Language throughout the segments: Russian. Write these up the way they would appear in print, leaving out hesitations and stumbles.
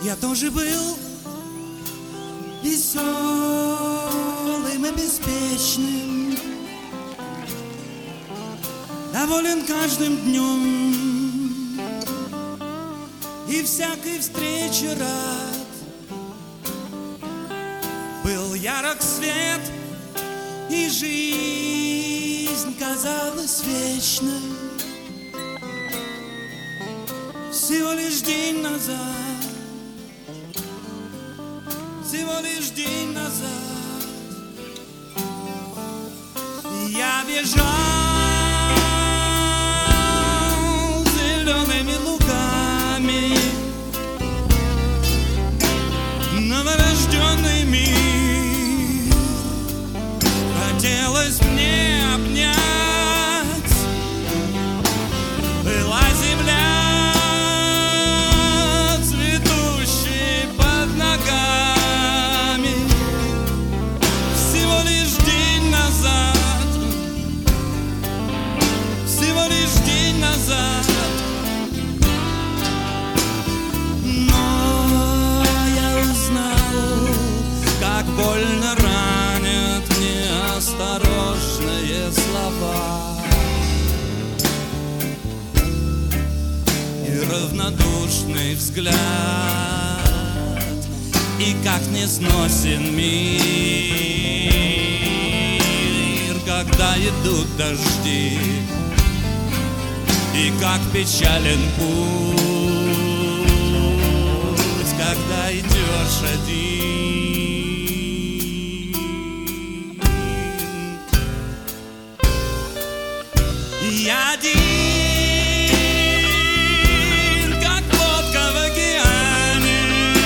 Я тоже был веселым и беспечным, доволен каждым днем и всякой встрече рад. Был ярок свет, и жизнь казалась вечной. Всего лишь день назад, всего лишь день назад я бежал зелеными лугами, новорожденный мир. Хотелось мне обнять, была земля цветущей под ногами. Всего лишь день назад, всего лишь день назад. Но я узнал, как больно ранят неосторожные слова и равнодушный взгляд, и как не сносен мир, когда идут дожди, и как печален путь, когда идешь один. Я один, как лодка в океане,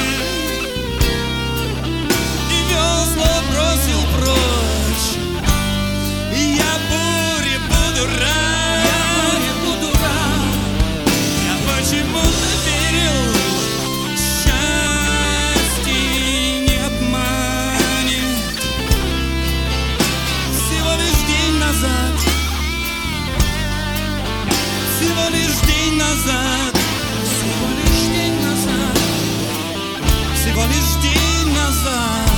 и весла бросил прочь. Я буре буду рад, я почему-то верил, счастье не обманет. Всего лишь день назад, всего лишь день назад, всего лишь день назад, всего лишь день назад.